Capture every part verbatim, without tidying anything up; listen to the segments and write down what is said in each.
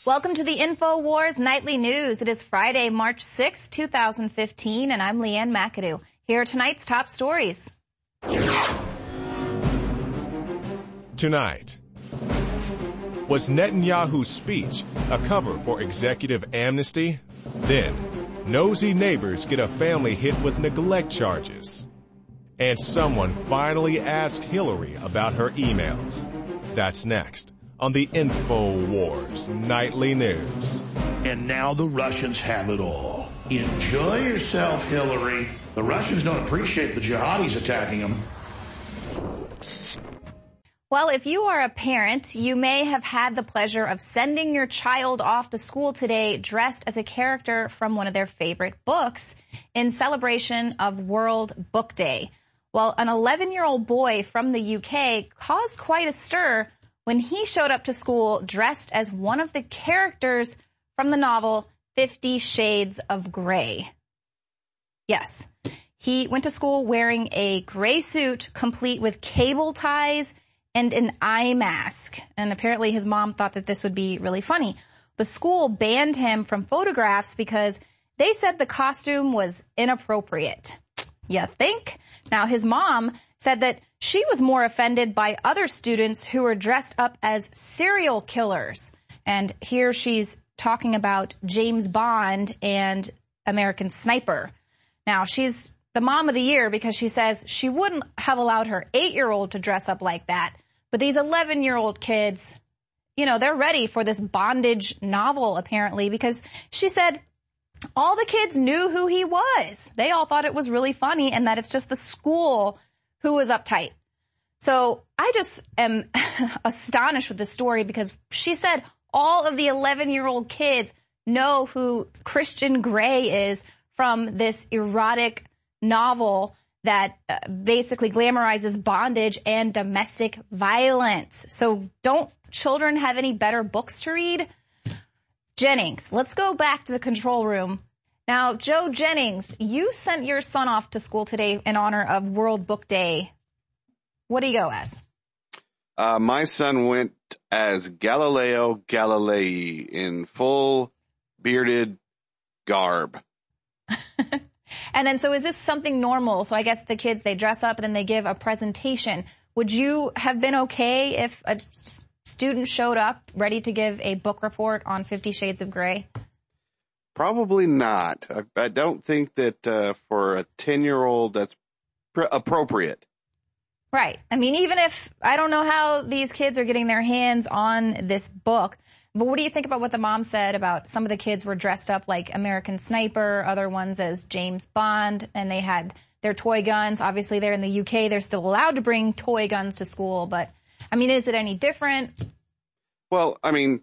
Welcome to the InfoWars Nightly News. It is Friday, March sixth, two thousand fifteen, and I'm Leanne McAdoo. Here are tonight's top stories. Tonight, was Netanyahu's speech a cover for executive amnesty? Then, nosy neighbors get a family hit with neglect charges. And someone finally asked Hillary about her emails. That's next on the InfoWars Nightly News. And now the Russians have it all. Enjoy yourself, Hillary. The Russians don't appreciate the jihadis attacking them. Well, if you are a parent, you may have had the pleasure of sending your child off to school today dressed as a character from one of their favorite books in celebration of World Book Day. Well, an eleven-year-old boy from the U K caused quite a stir when he showed up to school dressed as one of the characters from the novel Fifty Shades of Grey. Yes, he went to school wearing a gray suit complete with cable ties and an eye mask. And apparently his mom thought that this would be really funny. The school banned him from photographs because they said the costume was inappropriate. You think? Now, his mom said that she was more offended by other students who were dressed up as serial killers. And here she's talking about James Bond and American Sniper. Now, she's the mom of the year because she says she wouldn't have allowed her eight-year-old to dress up like that. But these eleven-year-old kids, you know, they're ready for this bondage novel, apparently, because she said all the kids knew who he was. They all thought it was really funny and that it's just the school who was uptight. So I just am astonished with this story because she said all of the eleven-year-old kids know who Christian Grey is from this erotic novel that uh, basically glamorizes bondage and domestic violence. So don't children have any better books to read? Jennings, let's go back to the control room. Now, Joe Jennings, you sent your son off to school today in honor of World Book Day. What do you go as? Uh, my son went as Galileo Galilei in full bearded garb. And then, so is this something normal? So I guess the kids, they dress up and then they give a presentation. Would you have been okay if a student showed up ready to give a book report on Fifty Shades of Grey? Probably not. I, I don't think that uh, for a ten-year-old that's pr- appropriate. Right. I mean, even if, I don't know how these kids are getting their hands on this book, but what do you think about what the mom said about some of the kids were dressed up like American Sniper, other ones as James Bond, and they had their toy guns. Obviously, they're in the U K. They're still allowed to bring toy guns to school, but, I mean, is it any different? Well, I mean,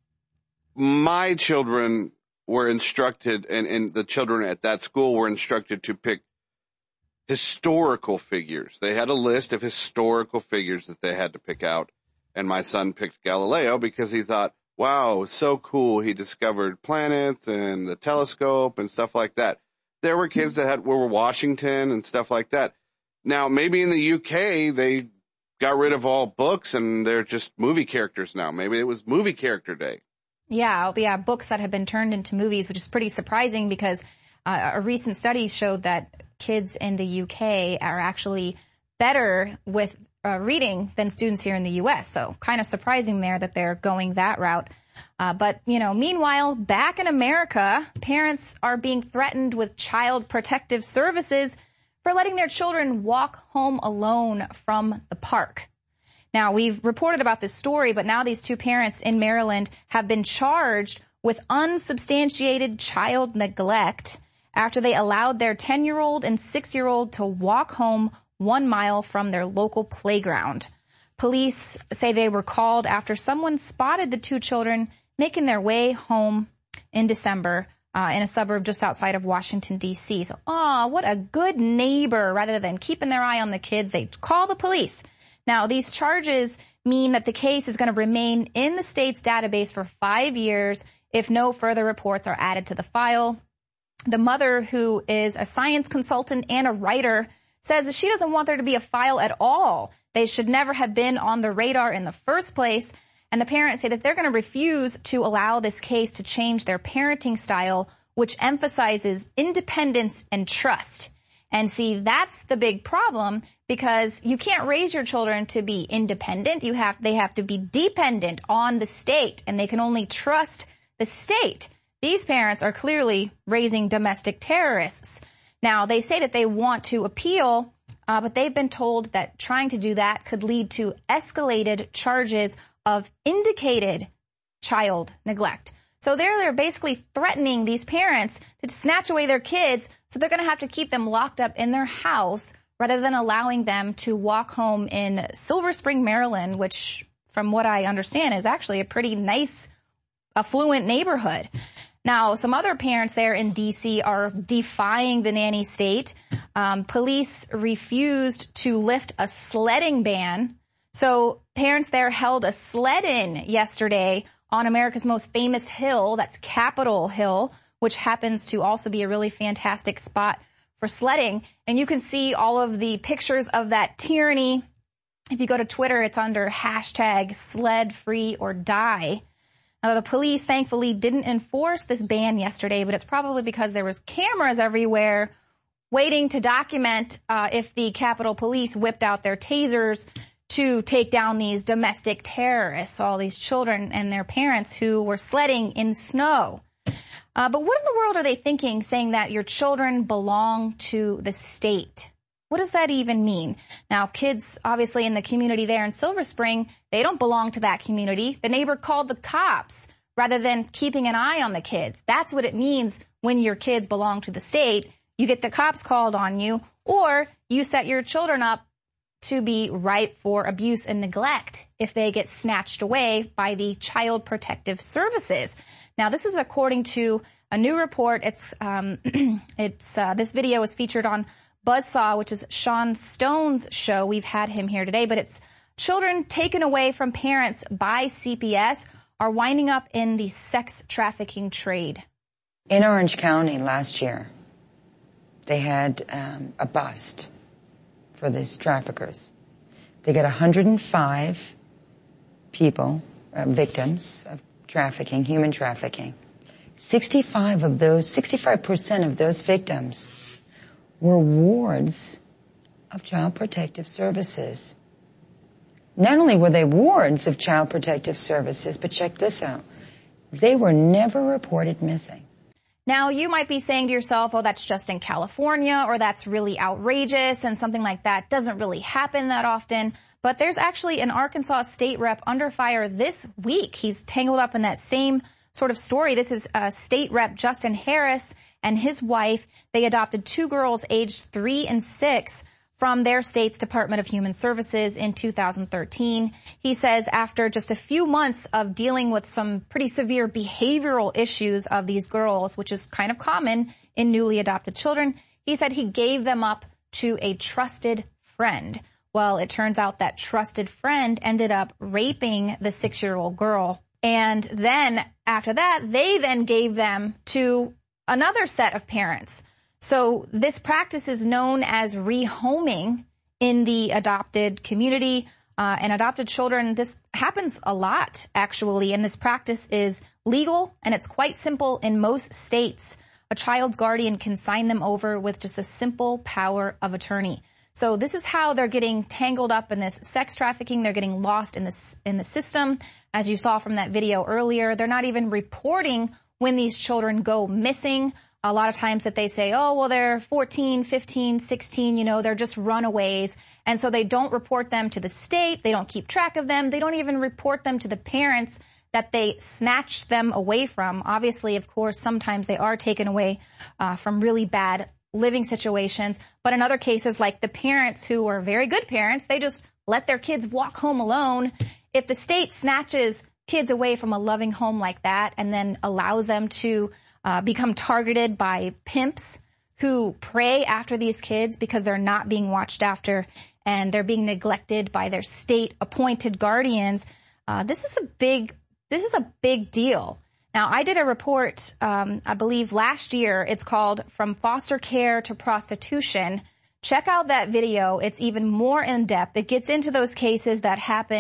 my children were instructed, and, and the children at that school were instructed to pick historical figures. They had a list of historical figures that they had to pick out, and my son picked Galileo because he thought, wow, it was so cool. He discovered planets and the telescope and stuff like that. There were kids that had were Washington and stuff like that. Now, maybe in the U K, they got rid of all books and they're just movie characters now. Maybe it was movie character day. Yeah, yeah, books that have been turned into movies, which is pretty surprising because uh, a recent study showed that kids in the U K are actually better with uh, reading than students here in the U S. So kind of surprising there that they're going that route. Uh, but, you know, meanwhile, back in America, parents are being threatened with child protective services for letting their children walk home alone from the park. Now, we've reported about this story, but now these two parents in Maryland have been charged with unsubstantiated child neglect after they allowed their ten-year-old and six-year-old to walk home one mile from their local playground. Police say they were called after someone spotted the two children making their way home in December uh, in a suburb just outside of Washington, D C. So, aw, what a good neighbor. Rather than keeping their eye on the kids, they call the police. Now, these charges mean that the case is going to remain in the state's database for five years if no further reports are added to the file. The mother, who is a science consultant and a writer, says that she doesn't want there to be a file at all. They should never have been on the radar in the first place. And the parents say that they're going to refuse to allow this case to change their parenting style, which emphasizes independence and trust. And see, that's the big problem, because you can't raise your children to be independent. You have, they have to be dependent on the state, and they can only trust the state. These parents are clearly raising domestic terrorists. Now, they say that they want to appeal, uh, but they've been told that trying to do that could lead to escalated charges of indicated child neglect. So they're, they're basically threatening these parents to snatch away their kids, so they're going to have to keep them locked up in their house rather than allowing them to walk home in Silver Spring, Maryland, which, from what I understand, is actually a pretty nice, affluent neighborhood. Now, some other parents there in D C are defying the nanny state. Um, police refused to lift a sledding ban. So parents there held a sled-in yesterday on America's most famous hill, that's Capitol Hill, which happens to also be a really fantastic spot for sledding. And you can see all of the pictures of that tyranny. If you go to Twitter, it's under hashtag sled free or die. Now, the police thankfully didn't enforce this ban yesterday, but it's probably because there was cameras everywhere waiting to document uh, if the Capitol Police whipped out their tasers to take down these domestic terrorists, all these children and their parents who were sledding in snow. Uh, but what in the world are they thinking, saying that your children belong to the state? What does that even mean? Now, kids, obviously, in the community there in Silver Spring, they don't belong to that community. The neighbor called the cops rather than keeping an eye on the kids. That's what it means when your kids belong to the state. You get the cops called on you, or you set your children up to be ripe for abuse and neglect if they get snatched away by the Child Protective Services. Now, this is according to a new report. It's um, it's uh, this video is featured on Buzzsaw, which is Sean Stone's show. We've had him here today, but it's children taken away from parents by C P S are winding up in the sex trafficking trade. In Orange County last year, they had um, a bust for these traffickers. They got one hundred five people, uh, victims of trafficking, human trafficking. sixty-five of those, sixty-five percent of those victims were wards of Child Protective Services. Not only were they wards of Child Protective Services, but check this out. They were never reported missing. Now, you might be saying to yourself, oh, that's just in California, or that's really outrageous, and something like that doesn't really happen that often. But there's actually an Arkansas state rep under fire this week. He's tangled up in that same sort of story. This is uh, state rep Justin Harris and his wife. They adopted two girls aged three and six from their state's Department of Human Services in two thousand thirteen. He says after just a few months of dealing with some pretty severe behavioral issues of these girls, which is kind of common in newly adopted children, he said he gave them up to a trusted friend. Well, it turns out that trusted friend ended up raping the six-year-old girl. And then after that, they then gave them to another set of parents. So this practice is known as rehoming in the adopted community uh, and adopted children. This happens a lot, actually, and this practice is legal, and it's quite simple in most states. A child's guardian can sign them over with just a simple power of attorney. So this is how they're getting tangled up in this sex trafficking. They're getting lost in this in the system. As you saw from that video earlier, they're not even reporting when these children go missing. A lot of times that they say, oh, well, they're fourteen, fifteen, sixteen, you know, they're just runaways. And so they don't report them to the state. They don't keep track of them. They don't even report them to the parents that they snatched them away from. Obviously, of course, sometimes they are taken away uh, from really bad living situations. But in other cases, like the parents who are very good parents, they just let their kids walk home alone. If the state snatches kids away from a loving home like that and then allows them to uh, become targeted by pimps who prey after these kids because they're not being watched after and they're being neglected by their state-appointed guardians, uh, this is a big, this is a big deal. Now, I did a report, um, I believe last year. It's called From Foster Care to Prostitution. Check out that video. It's even more in depth. It gets into those cases that happened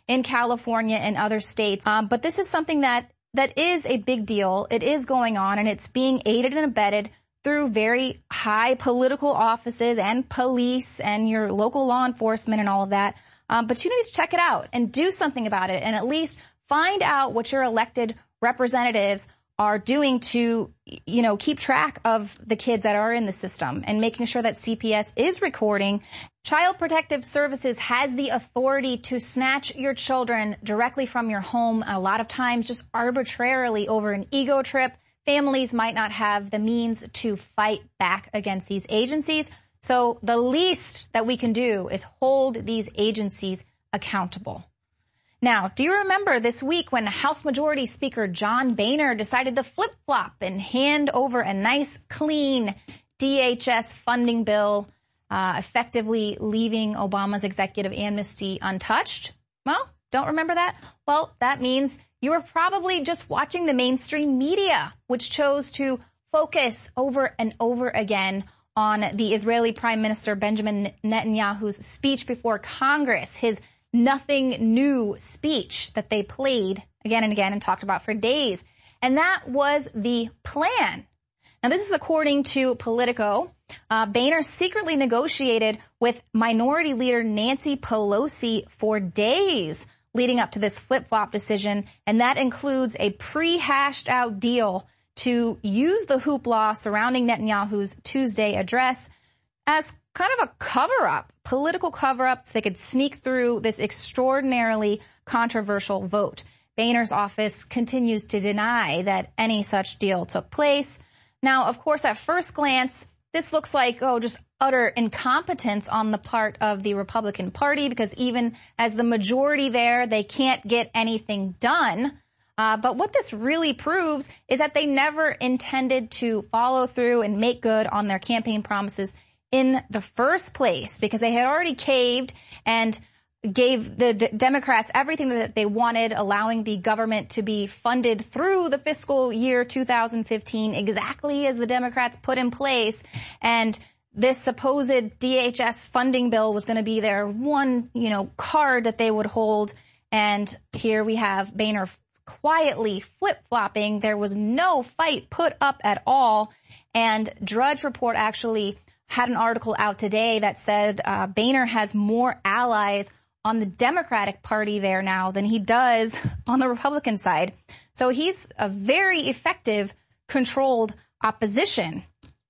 in California and other states. Um, but this is something that that is a big deal. It is going on, and it's being aided and abetted through very high political offices and police and your local law enforcement and all of that. Um, but you need to check it out and do something about it, and at least find out what your elected representatives are doing to, you know, keep track of the kids that are in the system and making sure that C P S is recording. Child Protective Services has the authority to snatch your children directly from your home, a lot of times just arbitrarily over an ego trip. Families might not have the means to fight back against these agencies. So the least that we can do is hold these agencies accountable. Now, do you remember this week when House Majority Speaker John Boehner decided to flip-flop and hand over a nice, clean D H S funding bill, uh, effectively leaving Obama's executive amnesty untouched? Well, don't remember that? Well, that means you were probably just watching the mainstream media, which chose to focus over and over again on the Israeli Prime Minister Benjamin Netanyahu's speech before Congress, his nothing new speech that they played again and again and talked about for days. And that was the plan. Now, this is according to Politico. Uh, Boehner secretly negotiated with Minority Leader Nancy Pelosi for days leading up to this flip-flop decision, and that includes a pre-hashed out deal to use the hoopla surrounding Netanyahu's Tuesday address as kind of a cover-up, political cover-up, so they could sneak through this extraordinarily controversial vote. Boehner's office continues to deny that any such deal took place. Now, of course, at first glance, this looks like, oh, just utter incompetence on the part of the Republican Party, because even as the majority there, they can't get anything done. Uh, but what this really proves is that they never intended to follow through and make good on their campaign promises in the first place, because they had already caved and gave the D- Democrats everything that they wanted, allowing the government to be funded through the fiscal year two thousand fifteen, exactly as the Democrats put in place. And this supposed D H S funding bill was going to be their one, you know, card that they would hold. And here we have Boehner quietly flip-flopping. There was no fight put up at all. And Drudge Report actually had an article out today that said uh, Boehner has more allies on the Democratic Party there now than he does on the Republican side. So he's a very effective, controlled opposition.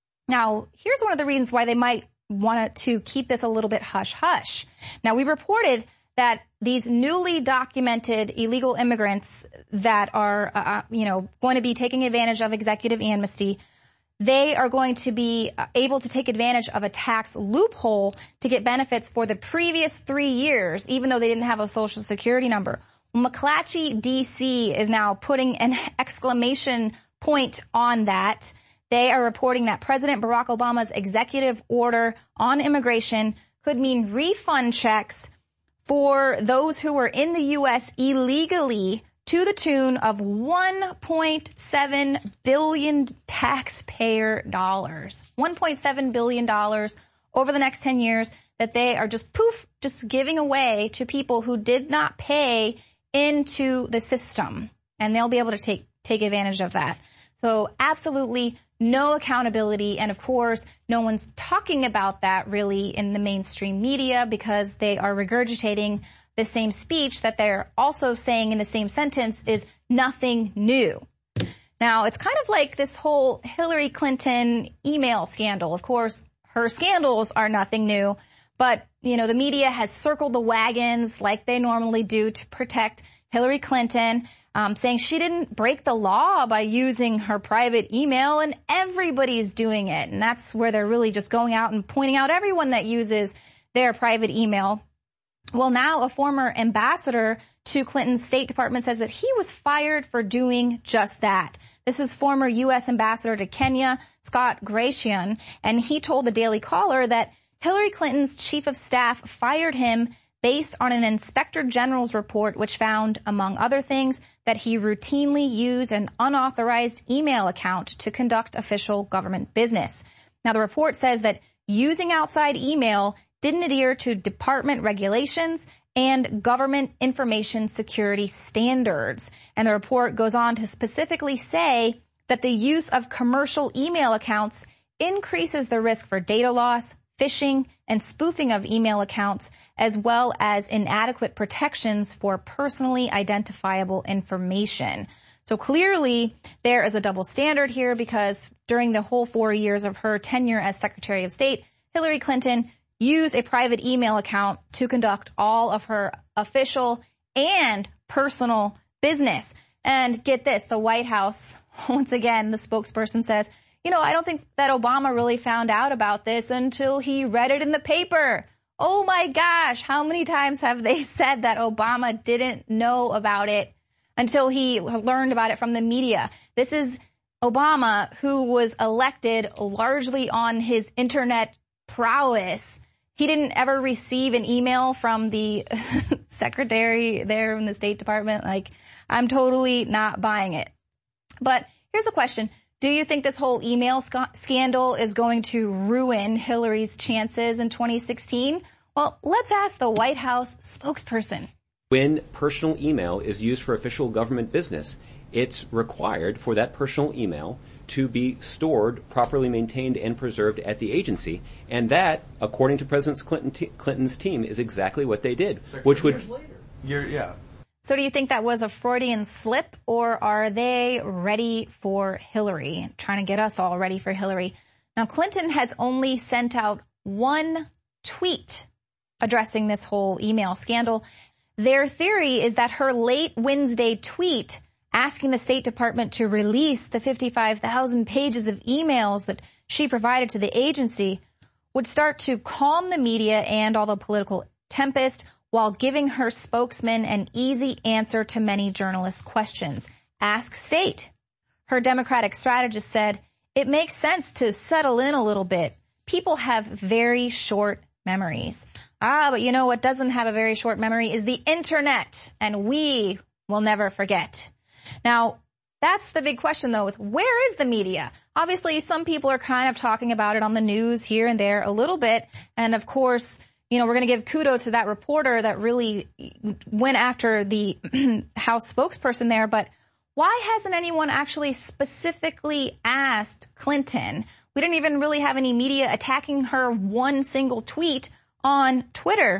Now, here's one of the reasons why they might want to keep this a little bit hush-hush. Now, we reported that these newly documented illegal immigrants that are, uh, you know, going to be taking advantage of executive amnesty, they are going to be able to take advantage of a tax loophole to get benefits for the previous three years, even though they didn't have a Social Security number. McClatchy, D C is now putting an exclamation point on that. They are reporting that President Barack Obama's executive order on immigration could mean refund checks for those who were in the U S illegally to the tune of one point seven billion dollars taxpayer dollars. one point seven billion dollars over the next ten years that they are just poof, just giving away to people who did not pay into the system. And they'll be able to take, take advantage of that. So absolutely no accountability. And of course, no one's talking about that really in the mainstream media because they are regurgitating the same speech that they're also saying in the same sentence is nothing new. Now, it's kind of like this whole Hillary Clinton email scandal. Of course, her scandals are nothing new, but, you know, the media has circled the wagons like they normally do to protect Hillary Clinton, um, saying she didn't break the law by using her private email, and everybody's doing it. And that's where they're really just going out and pointing out everyone that uses their private email. Well, now a former ambassador to Clinton's State Department says that he was fired for doing just that. This is former U S Ambassador to Kenya, Scott Gratian, and he told the Daily Caller that Hillary Clinton's chief of staff fired him based on an inspector general's report which found, among other things, that he routinely used an unauthorized email account to conduct official government business. Now, the report says that using outside email didn't adhere to department regulations and government information security standards. And the report goes on to specifically say that the use of commercial email accounts increases the risk for data loss, phishing, and spoofing of email accounts, as well as inadequate protections for personally identifiable information. So clearly, there is a double standard here because during the whole four years of her tenure as Secretary of State, Hillary Clinton used a private email account to conduct all of her official and personal business. And get this, the White House, once again, the spokesperson says, you know, I don't think that Obama really found out about this until he read it in the paper. Oh my gosh, how many times have they said that Obama didn't know about it until he learned about it from the media? This is Obama, who was elected largely on his internet prowess. He didn't ever receive an email from the secretary there in the State Department. Like, I'm totally not buying it. But here's a question. Do you think this whole email sc- scandal is going to ruin Hillary's chances in twenty sixteen? Well, let's ask the White House spokesperson. When personal email is used for official government business, it's required for that personal email to be stored, properly maintained, and preserved at the agency. And that, according to President Clinton t- Clinton's team, is exactly what they did. Like which would years later. Year, yeah. So do you think that was a Freudian slip, or are they ready for Hillary, trying to get us all ready for Hillary? Now, Clinton has only sent out one tweet addressing this whole email scandal. Their theory is that her late Wednesday tweet asking the State Department to release the fifty-five thousand pages of emails that she provided to the agency would start to calm the media and all the political tempest, while giving her spokesman an easy answer to many journalists' questions. Ask State. Her Democratic strategist said, it makes sense to settle in a little bit. People have very short memories. Ah, but you know what doesn't have a very short memory is the internet, and we will never forget. Now, that's the big question, though, is where is the media? Obviously, some people are kind of talking about it on the news here and there a little bit, and of course, you know, we're going to give kudos to that reporter that really went after the House spokesperson there. But why hasn't anyone actually specifically asked Clinton? We didn't even really have any media attacking her one single tweet on Twitter.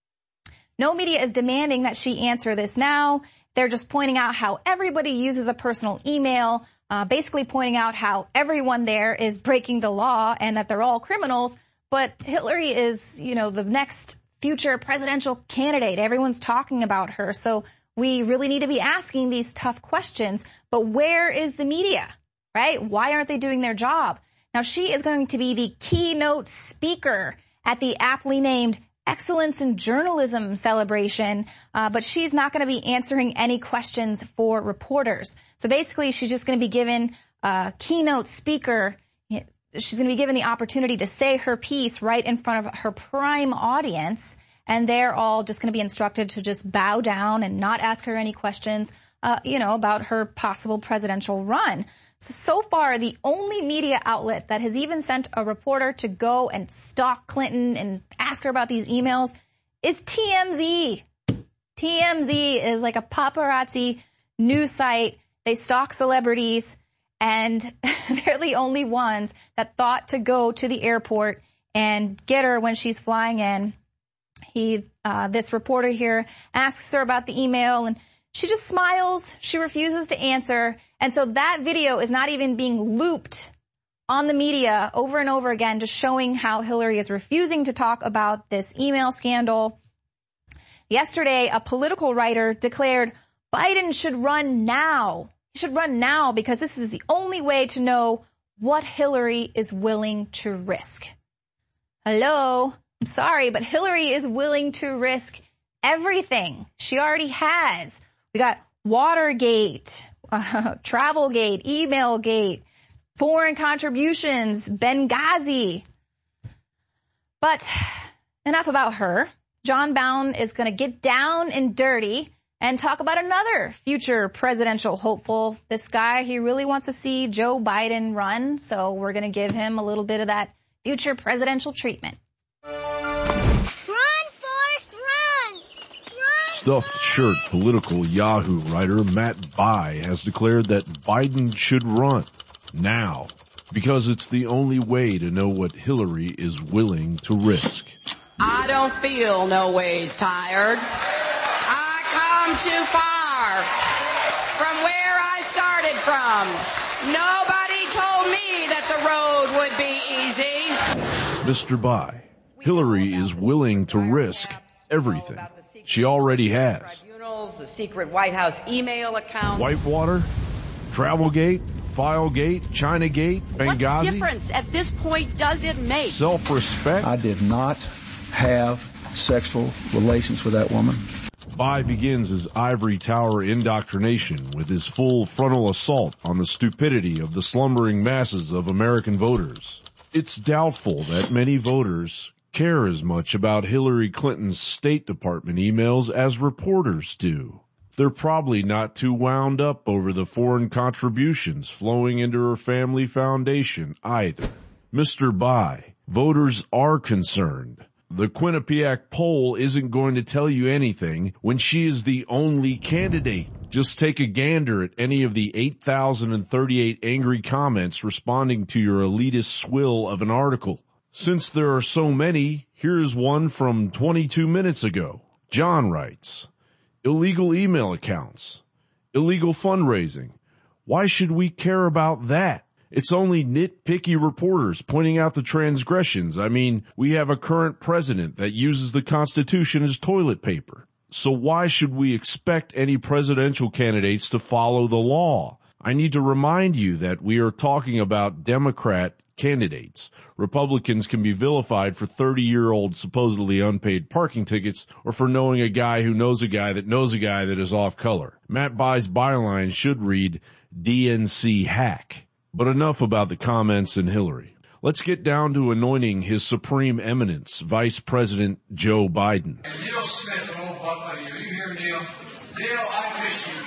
No media is demanding that she answer this now. They're just pointing out how everybody uses a personal email, uh, basically pointing out how everyone there is breaking the law and that they're all criminals. But Hillary is, you know, the next future presidential candidate. Everyone's talking about her. So we really need to be asking these tough questions. But where is the media, right? Why aren't they doing their job? Now, she is going to be the keynote speaker at the aptly named Excellence in Journalism celebration, uh, but she's not going to be answering any questions for reporters. So basically, she's just going to be given a keynote speaker. She's going to be given the opportunity to say her piece right in front of her prime audience, and they're all just going to be instructed to just bow down and not ask her any questions, uh, you know, about her possible presidential run. So, so far, the only media outlet that has even sent a reporter to go and stalk Clinton and ask her about these emails is T M Z. T M Z is like a paparazzi news site. They stalk celebrities. And they're the only ones that thought to go to the airport and get her when she's flying in. He, uh, this reporter here asks her about the email, and she just smiles. She refuses to answer. And so that video is not even being looped on the media over and over again, just showing how Hillary is refusing to talk about this email scandal. Yesterday, a political writer declared Biden should run now. He should run now because this is the only way to know what Hillary is willing to risk. Hello? I'm sorry, but Hillary is willing to risk everything. She already has. We got Watergate, uh, Travelgate, Emailgate, foreign contributions, Benghazi. But enough about her. John Bowne is going to get down and dirty and talk about another future presidential hopeful. This guy, he really wants to see Joe Biden run, so we're going to give him a little bit of that future presidential treatment. Run, Forrest, run! stuffed shirt political Yahoo writer Matt Bai has declared that Biden should run now because it's the only way to know what Hillary is willing to risk. I don't feel no ways tired. I come too far from where I started from. Nobody told me that the road would be easy. Mister Bai, Hillary is willing to risk everything. She already has. The secret White House email account. Whitewater, Travelgate, Filegate, Chinagate, Benghazi. What difference at this point does it make? Self-respect. I did not have sexual relations with that woman. Bai begins his ivory tower indoctrination with his full frontal assault on the stupidity of the slumbering masses of American voters. It's doubtful that many voters care as much about Hillary Clinton's State Department emails as reporters do. They're probably not too wound up over the foreign contributions flowing into her family foundation either. Mister Bai, voters are concerned. The Quinnipiac poll isn't going to tell you anything when she is the only candidate. Just take a gander at any of the eight thousand thirty-eight angry comments responding to your elitist swill of an article. Since there are so many, here's one from twenty-two minutes ago. John writes, illegal email accounts, illegal fundraising. Why should we care about that? It's only nitpicky reporters pointing out the transgressions. I mean, we have a current president that uses the Constitution as toilet paper. So why should we expect any presidential candidates to follow the law? I need to remind you that we are talking about Democrat candidates. Republicans can be vilified for thirty-year-old supposedly unpaid parking tickets or for knowing a guy who knows a guy that knows a guy that is off color. Matt Bai's byline should read D N C hack. But enough about the comments and Hillary. Let's get down to anointing His Supreme Eminence, Vice President Joe Biden. And Neil Smith, an old buck buddy, are you here, Neil? Neil, I miss you.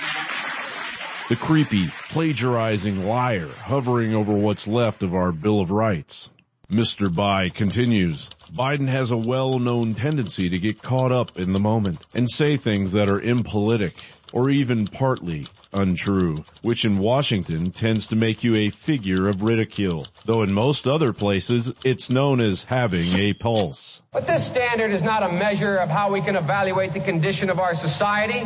The creepy, plagiarizing liar hovering over what's left of our Bill of Rights. Mister Bai continues, Biden has a well-known tendency to get caught up in the moment and say things that are impolitic or even partly untrue, which in Washington tends to make you a figure of ridicule, though in most other places it's known as having a pulse. But this standard is not a measure of how we can evaluate the condition of our society.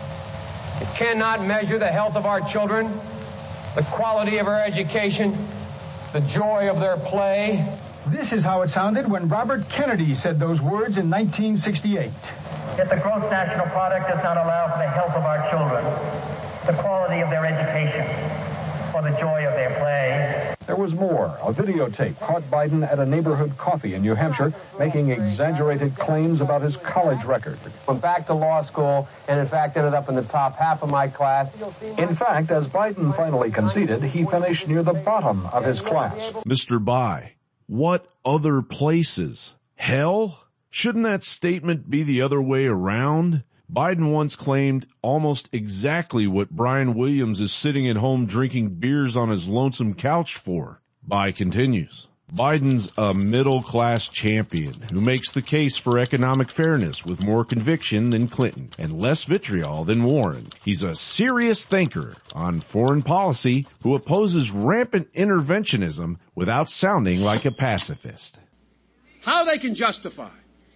It cannot measure the health of our children, the quality of our education, the joy of their play. This is how it sounded when Robert Kennedy said those words in nineteen sixty-eight. Yet the gross national product does not allow for the health of our children, the quality of their education, or the joy of their play. There was more. A videotape caught Biden at a neighborhood coffee in New Hampshire making exaggerated claims about his college record. Went back to law school and in fact ended up in the top half of my class. In fact, as Biden finally conceded, he finished near the bottom of his class. Mister Bai, what other places? Hell? Shouldn't that statement be the other way around? Biden once claimed almost exactly what Brian Williams is sitting at home drinking beers on his lonesome couch for. Bai continues. Biden's a middle-class champion who makes the case for economic fairness with more conviction than Clinton and less vitriol than Warren. He's a serious thinker on foreign policy who opposes rampant interventionism without sounding like a pacifist. How they can justify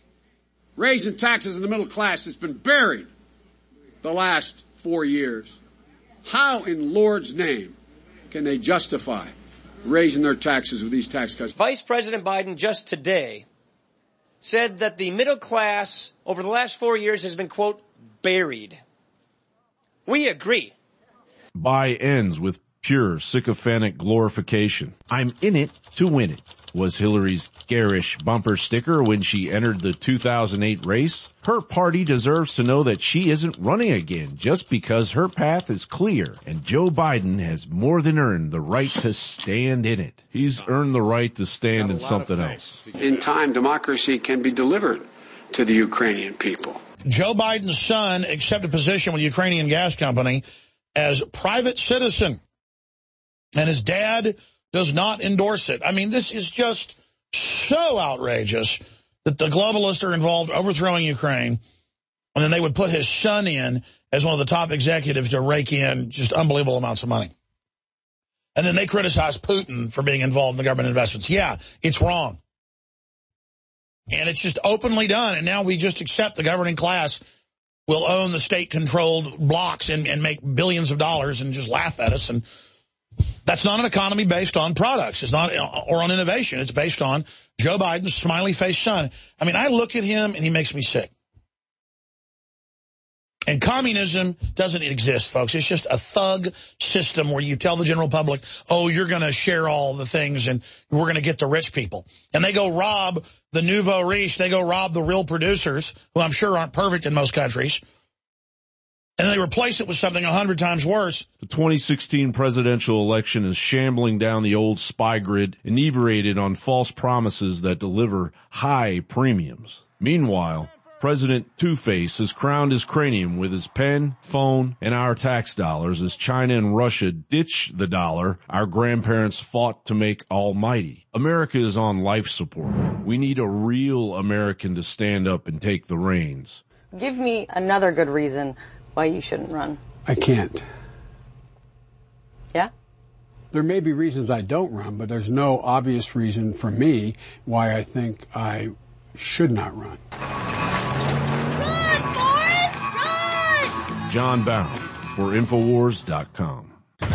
raising taxes in the middle class has been buried the last four years. How in Lord's name can they justify raising their taxes with these tax cuts? Vice President Biden just today said that the middle class over the last four years has been, quote, buried. We agree. Bai ends with pure sycophantic glorification. I'm in it to win it, was Hillary's garish bumper sticker when she entered the two thousand eight race. Her party deserves to know that she isn't running again just because her path is clear, and Joe Biden has more than earned the right to stand in it. He's earned the right to stand in something else. In time, democracy can be delivered to the Ukrainian people. Joe Biden's son accepted a position with the Ukrainian gas company as private citizen, and his dad does not endorse it. I mean, this is just so outrageous that the globalists are involved overthrowing Ukraine, And then they would put his son in as one of the top executives to rake in just unbelievable amounts of money. And then they criticize Putin for being involved in the government investments. Yeah, it's wrong. And it's just openly done. And now we just accept the governing class will own the state-controlled blocks and, and make billions of dollars and just laugh at us. And that's not an economy based on products. It's not, or on innovation. It's based on Joe Biden's smiley-faced son. I mean, I look at him and he makes me sick. And communism doesn't exist, folks. It's just a thug system where you tell the general public, oh, you're going to share all the things and we're going to get the rich people. And they go rob the nouveau riche. They go rob the real producers, who I'm sure aren't perfect in most countries. And they replace it with something a hundred times worse. The twenty sixteen presidential election is shambling down the old spy grid, inebriated on false promises that deliver high premiums. Meanwhile, President Two-Face has crowned his cranium with his pen, phone, and our tax dollars as China and Russia ditch the dollar our grandparents fought to make almighty. America is on life support. We need a real American to stand up and take the reins. Give me another good reason why you shouldn't run. I can't. Yeah? There may be reasons I don't run, but there's no obvious reason for me why I think I should not run. John Bound for Infowars dot com.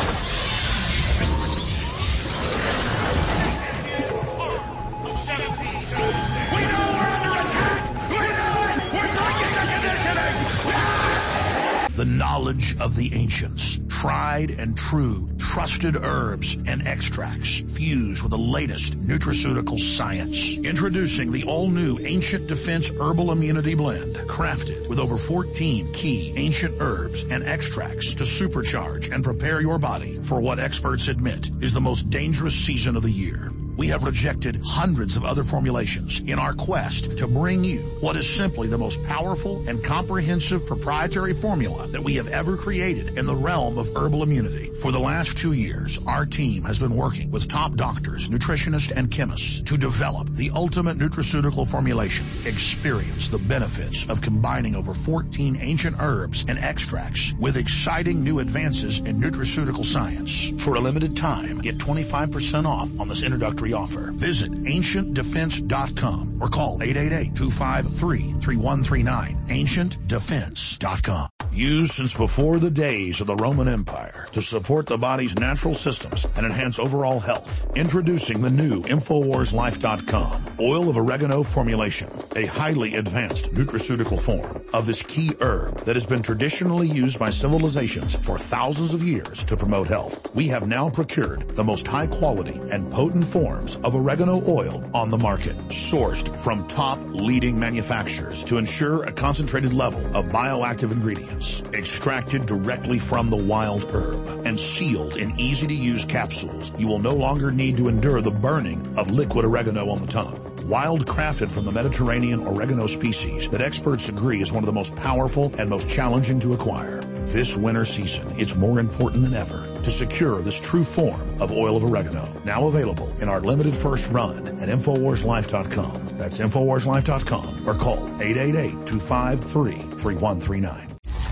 The knowledge of the ancients, tried and true, trusted herbs and extracts fused with the latest nutraceutical science. Introducing the all-new Ancient Defense Herbal Immunity Blend, crafted with over fourteen key ancient herbs and extracts to supercharge and prepare your body for what experts admit is the most dangerous season of the year. We have rejected hundreds of other formulations in our quest to bring you what is simply the most powerful and comprehensive proprietary formula that we have ever created in the realm of herbal immunity. For the last two years, our team has been working with top doctors, nutritionists, and chemists to develop the ultimate nutraceutical formulation. Experience the benefits of combining over fourteen ancient herbs and extracts with exciting new advances in nutraceutical science. For a limited time, get twenty-five percent off on this introductory offer. Visit ancient defense dot com or call eight eight eight, two five three, three one three nine. ancient defense dot com. Used since before the days of the Roman Empire to support the body's natural systems and enhance overall health. Introducing the new Infowars Life dot com oil of oregano formulation, a highly advanced nutraceutical form of this key herb that has been traditionally used by civilizations for thousands of years to promote health. We have now procured the most high quality and potent form of oregano oil on the market, sourced from top leading manufacturers to ensure a concentrated level of bioactive ingredients, extracted directly from the wild herb and sealed in easy-to-use capsules. You will no longer need to endure the burning of liquid oregano on the tongue. Wild crafted from the Mediterranean oregano species that experts agree is one of the most powerful and most challenging to acquire. This winter season, it's more important than ever to secure this true form of oil of oregano. Now available in our limited first run at Infowars Life dot com. That's Infowars Life dot com or call eight eight eight, two five three, three one three nine.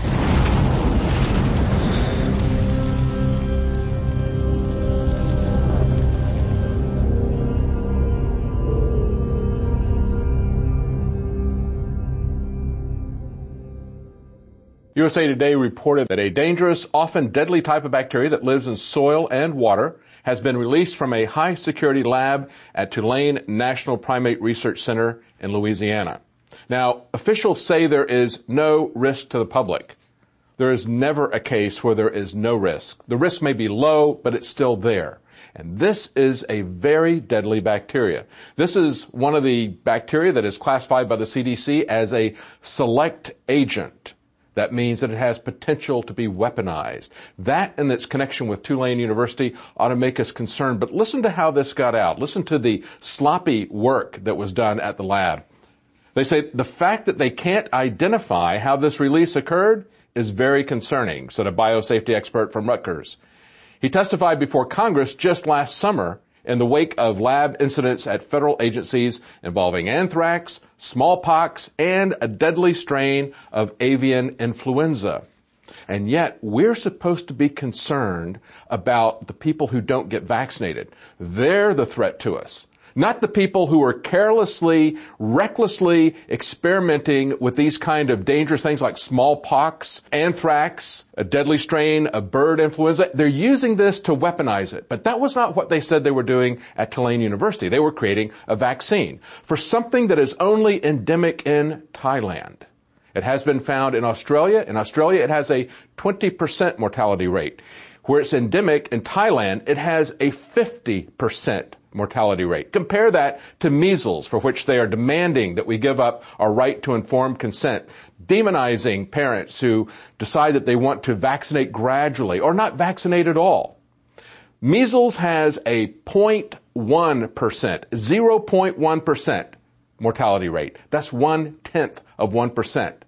U S A Today reported that a dangerous, often deadly type of bacteria that lives in soil and water has been released from a high-security lab at Tulane National Primate Research Center in Louisiana. Now, officials say there is no risk to the public. There is never a case where there is no risk. The risk may be low, but it's still there. And this is a very deadly bacteria. This is one of the bacteria that is classified by the C D C as a select agent. That means that it has potential to be weaponized. That and its connection with Tulane University ought to make us concerned. But listen to how this got out. Listen to the sloppy work that was done at the lab. They say the fact that they can't identify how this release occurred is very concerning, said a biosafety expert from Rutgers. He testified before Congress just last summer in the wake of lab incidents at federal agencies involving anthrax, smallpox, and a deadly strain of avian influenza. And yet, we're supposed to be concerned about the people who don't get vaccinated. They're the threat to us. Not the people who are carelessly, recklessly experimenting with these kind of dangerous things like smallpox, anthrax, a deadly strain of bird influenza. They're using this to weaponize it. But that was not what they said they were doing at Tulane University. They were creating a vaccine for something that is only endemic in Thailand. It has been found in Australia. In Australia, it has a twenty percent mortality rate. Where it's endemic in Thailand, it has a fifty percent mortality rate. Compare that to measles, for which they are demanding that we give up our right to informed consent, demonizing parents who decide that they want to vaccinate gradually or not vaccinate at all. Measles has a zero point one percent, zero point one percent mortality rate. That's one-tenth of one percent.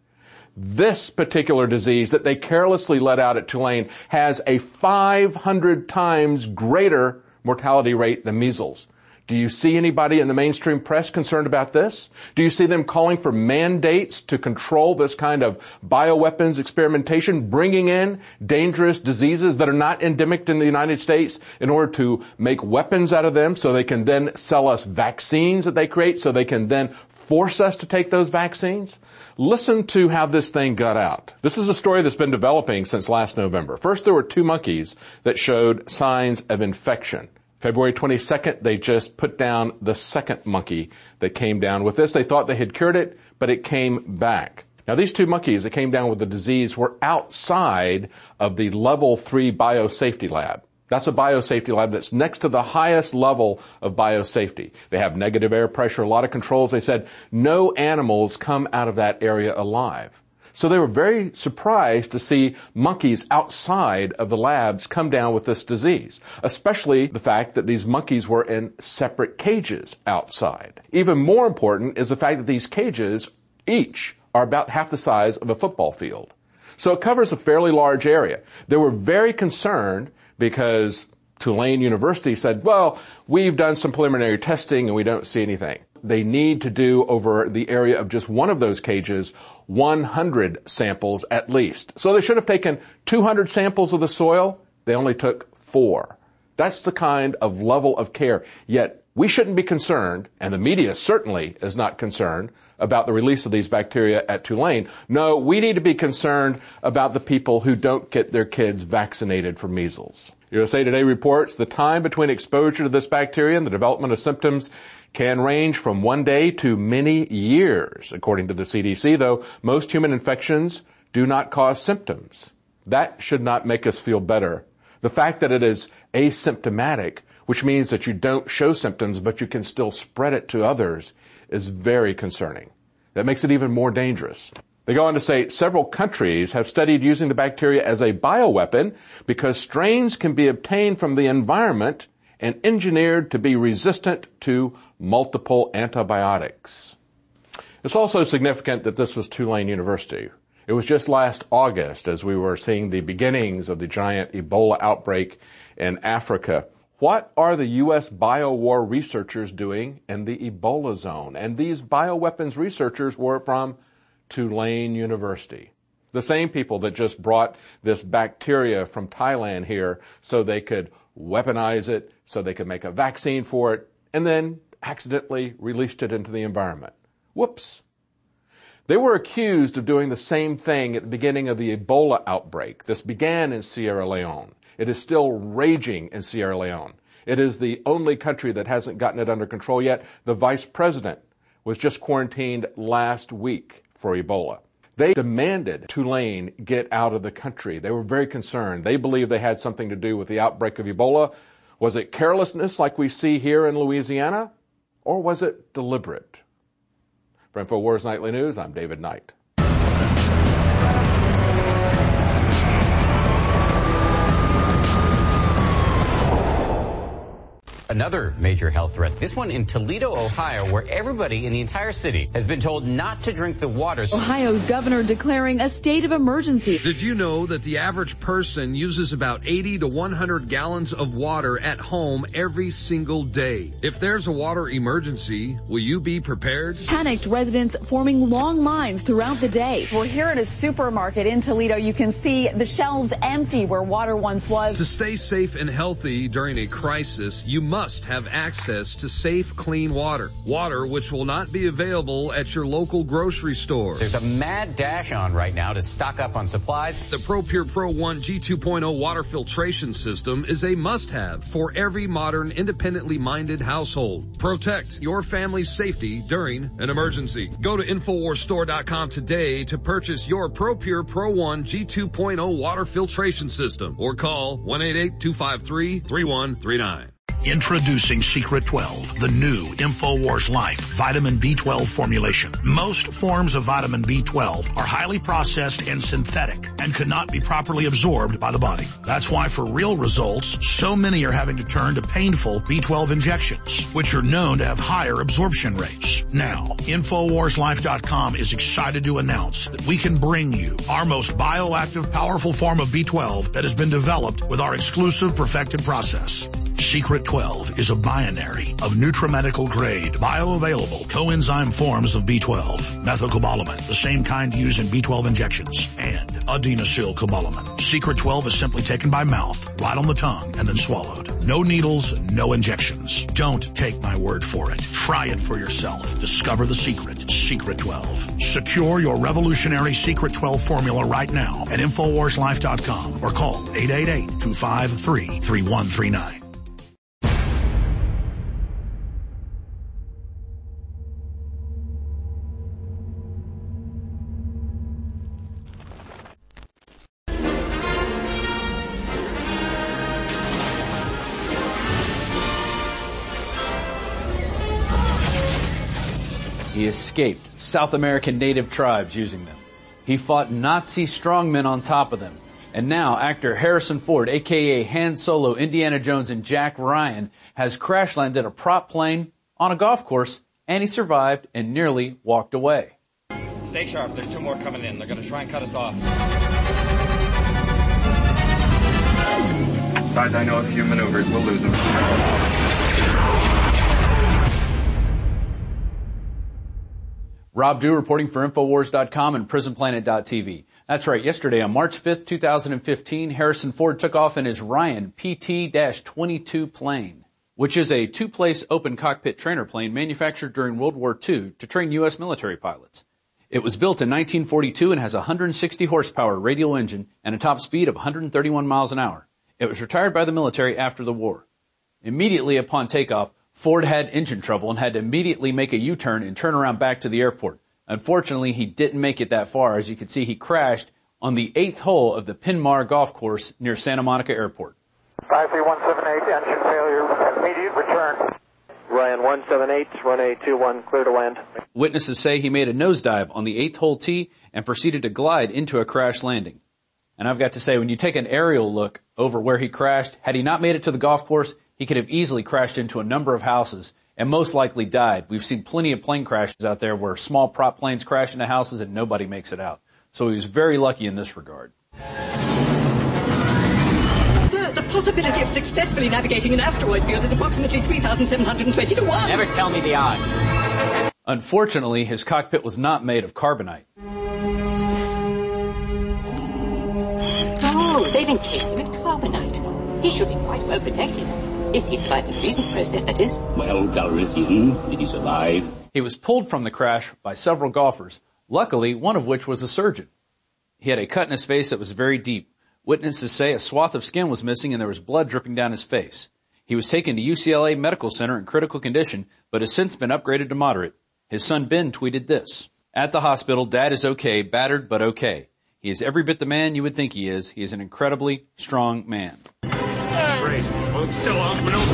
This particular disease that they carelessly let out at Tulane has a five hundred times greater mortality rate than measles. Do you see anybody in the mainstream press concerned about this? Do you see them calling for mandates to control this kind of bioweapons experimentation, bringing in dangerous diseases that are not endemic in the United States in order to make weapons out of them so they can then sell us vaccines that they create so they can then force us to take those vaccines? Listen to how this thing got out. This is a story that's been developing since last November. First, there were two monkeys that showed signs of infection. February twenty-second, they just put down the second monkey that came down with this. They thought they had cured it, but it came back. Now, these two monkeys that came down with the disease were outside of the level three biosafety lab. That's a biosafety lab that's next to the highest level of biosafety. They have negative air pressure, a lot of controls. They said no animals come out of that area alive. So they were very surprised to see monkeys outside of the labs come down with this disease, especially the fact that these monkeys were in separate cages outside. Even more important is the fact that these cages each are about half the size of a football field. So it covers a fairly large area. They were very concerned because Tulane University said, well, we've done some preliminary testing and we don't see anything. They need to do over the area of just one of those cages one hundred samples at least. So they should have taken two hundred samples of the soil. They only took four. That's the kind of level of care. Yet we shouldn't be concerned, and the media certainly is not concerned, about the release of these bacteria at Tulane. No, we need to be concerned about the people who don't get their kids vaccinated for measles. U S A Today reports the time between exposure to this bacteria and the development of symptoms can range from one day to many years. According to the C D C, though, most human infections do not cause symptoms. That should not make us feel better. The fact that it is asymptomatic, which means that you don't show symptoms but you can still spread it to others, is very concerning. That makes it even more dangerous. They go on to say several countries have studied using the bacteria as a bioweapon because strains can be obtained from the environment and engineered to be resistant to multiple antibiotics. It's also significant that this was Tulane University. It was just last August as we were seeing the beginnings of the giant Ebola outbreak in Africa. What are the U S biowar researchers doing in the Ebola zone? And these bioweapons researchers were from Tulane University. The same people that just brought this bacteria from Thailand here so they could weaponize it, so they could make a vaccine for it, and then accidentally released it into the environment. Whoops. They were accused of doing the same thing at the beginning of the Ebola outbreak. This began in Sierra Leone. It is still raging in Sierra Leone. It is the only country that hasn't gotten it under control yet. The vice president was just quarantined last week for Ebola. They demanded Tulane get out of the country. They were very concerned. They believed they had something to do with the outbreak of Ebola. Was it carelessness like we see here in Louisiana? Or was it deliberate? For InfoWars Nightly News, I'm David Knight. Another major health threat, this one in Toledo, Ohio, where everybody in the entire city has been told not to drink the water. Ohio's governor declaring a state of emergency. Did you know that the average person uses about eighty to one hundred gallons of water at home every single day? If there's a water emergency, will you be prepared? Panicked residents forming long lines throughout the day. We're here at a supermarket in Toledo. You can see the shelves empty where water once was. To stay safe and healthy during a crisis, you must have access to safe, clean water. Water which will not be available at your local grocery store. There's a mad dash on right now to stock up on supplies. The ProPure Pro one G two point oh water filtration system is a must-have for every modern, independently minded household. Protect your family's safety during an emergency. Go to Infowars Store dot com today to purchase your ProPure Pro one G two point oh water filtration system or call one eight eight, two five three, three one three nine. Introducing Secret twelve, the new InfoWars Life vitamin B twelve formulation. Most forms of vitamin B twelve are highly processed and synthetic and could not be properly absorbed by the body. That's why for real results, so many are having to turn to painful B twelve injections, which are known to have higher absorption rates. Now, Infowars Life dot com is excited to announce that we can bring you our most bioactive, powerful form of B twelve that has been developed with our exclusive perfected process. Secret twelve is a binary of nutramedical grade, bioavailable coenzyme forms of B twelve, methylcobalamin, the same kind used in B twelve injections, and adenosylcobalamin. Secret twelve is simply taken by mouth, right on the tongue, and then swallowed. No needles, no injections. Don't take my word for it. Try it for yourself. Discover the secret. Secret twelve. Secure your revolutionary Secret twelve formula right now at Infowars Life dot com or call eight eight eight, two five three, three one three nine. He escaped South American native tribes using them. He fought Nazi strongmen on top of them. And now actor Harrison Ford, aka Han Solo, Indiana Jones, and Jack Ryan, has crash landed a prop plane on a golf course, and he survived and nearly walked away. Stay sharp, there's two more coming in. They're gonna try and cut us off. Besides, I know a few maneuvers, we'll lose them. Rob Dew reporting for Infowars dot com and Prison Planet dot T V. That's right, yesterday on March fifth, two thousand fifteen, Harrison Ford took off in his Ryan P T twenty-two plane, which is a two-place open cockpit trainer plane manufactured during World War Two to train U S military pilots. It was built in nineteen forty-two and has a one hundred sixty horsepower radial engine and a top speed of one hundred thirty-one miles an hour. It was retired by the military after the war. Immediately upon takeoff, Ford had engine trouble and had to immediately make a U-turn and turn around back to the airport. Unfortunately, he didn't make it that far. As you can see, he crashed on the eighth hole of the Pinmar Golf Course near Santa Monica Airport. five three one seven eight, engine failure, immediate return. Ryan one seven eight, runway two one, clear to land. Witnesses say he made a nosedive on the eighth hole tee and proceeded to glide into a crash landing. And I've got to say, when you take an aerial look over where he crashed, had he not made it to the golf course, he could have easily crashed into a number of houses and most likely died. We've seen plenty of plane crashes out there where small prop planes crash into houses and nobody makes it out. So he was very lucky in this regard. Sir, the possibility of successfully navigating an asteroid field is approximately three thousand seven hundred twenty to one. Never tell me the odds. Unfortunately, his cockpit was not made of carbonite. Oh, they've encased him in carbonite. He should be quite well protected. If he survived the freezing process, that is. Well, Calrissian, did he survive? He was pulled from the crash by several golfers, luckily one of which was a surgeon. He had a cut in his face that was very deep. Witnesses say a swath of skin was missing and there was blood dripping down his face. He was taken to U C L A Medical Center in critical condition, but has since been upgraded to moderate. His son Ben tweeted this: "At the hospital, Dad is okay, battered but okay. He is every bit the man you would think he is. He is an incredibly strong man." Great. Well, it's still on maneuver.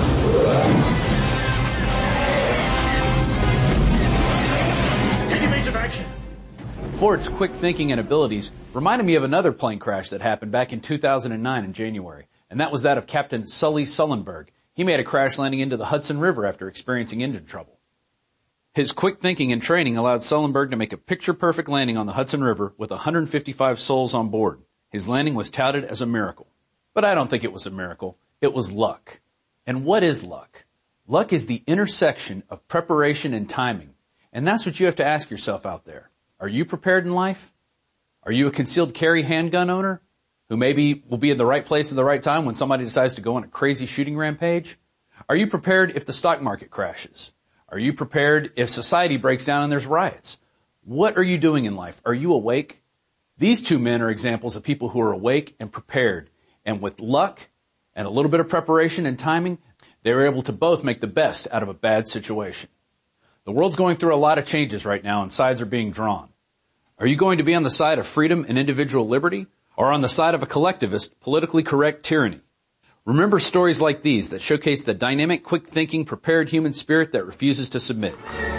Take evasive action. Ford's quick thinking and abilities reminded me of another plane crash that happened back in two thousand nine in January, and that was that of Captain Sully Sullenberg. He made a crash landing into the Hudson River after experiencing engine trouble. His quick thinking and training allowed Sullenberg to make a picture-perfect landing on the Hudson River with one hundred fifty-five souls on board. His landing was touted as a miracle. But I don't think it was a miracle. It was luck. And what is luck? Luck is the intersection of preparation and timing. And that's what you have to ask yourself out there. Are you prepared in life? Are you a concealed carry handgun owner who maybe will be in the right place at the right time when somebody decides to go on a crazy shooting rampage? Are you prepared if the stock market crashes? Are you prepared if society breaks down and there's riots? What are you doing in life? Are you awake? These two men are examples of people who are awake and prepared. And with luck and a little bit of preparation and timing, they were able to both make the best out of a bad situation. The world's going through a lot of changes right now and sides are being drawn. Are you going to be on the side of freedom and individual liberty or on the side of a collectivist, politically correct tyranny? Remember stories like these that showcase the dynamic, quick-thinking, prepared human spirit that refuses to submit.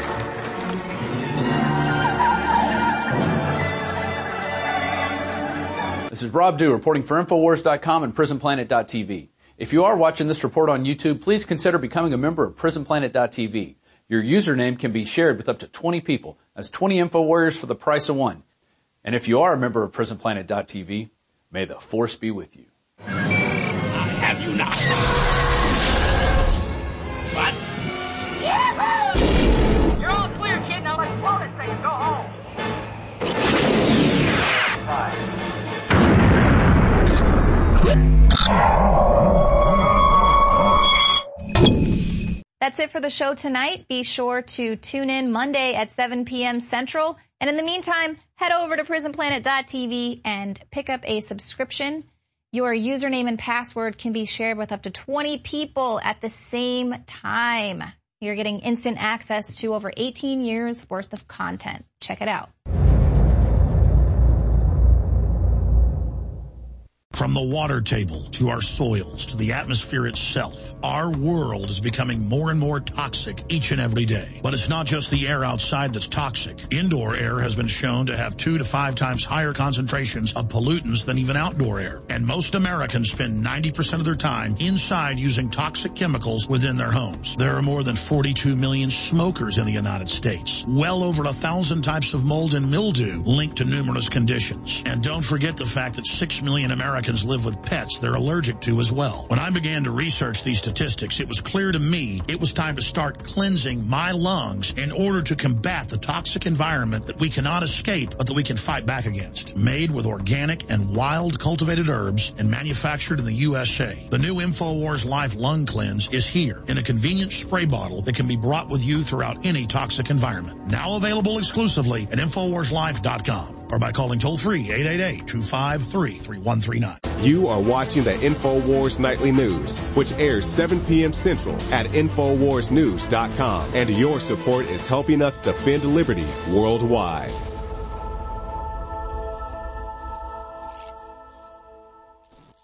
This is Rob Dew reporting for Infowars dot com and Prison Planet dot T V. If you are watching this report on YouTube, please consider becoming a member of Prison Planet dot T V. Your username can be shared with up to twenty people. That's twenty InfoWarriors for the price of one. And if you are a member of Prison Planet dot T V, may the Force be with you. Have you not? What? Yahoo! You're all clear, kid. Now let's blow this thing and go home. That's it for the show tonight. Be sure to tune in Monday at seven p.m. Central. And in the meantime, head over to Prison Planet dot T V and pick up a subscription. Your username and password can be shared with up to twenty people at the same time. You're getting instant access to over eighteen years worth of content. Check it out. From the water table to our soils to the atmosphere itself, our world is becoming more and more toxic each and every day. But it's not just the air outside that's toxic. Indoor air has been shown to have two to five times higher concentrations of pollutants than even outdoor air. And most Americans spend ninety percent of their time inside using toxic chemicals within their homes. There are more than forty-two million smokers in the United States. Well over a thousand types of mold and mildew linked to numerous conditions. And don't forget the fact that six million Americans live with pets they're allergic to as well. When I began to research these statistics, it was clear to me it was time to start cleansing my lungs in order to combat the toxic environment that we cannot escape but that we can fight back against. Made with organic and wild cultivated herbs and manufactured in the U S A, the new InfoWars Life Lung Cleanse is here in a convenient spray bottle that can be brought with you throughout any toxic environment. Now available exclusively at Infowars Life dot com or by calling toll-free eight eight eight, two five three, three one three nine. You are watching the InfoWars Nightly News, which airs seven p.m. Central at Infowars News dot com. And your support is helping us defend liberty worldwide.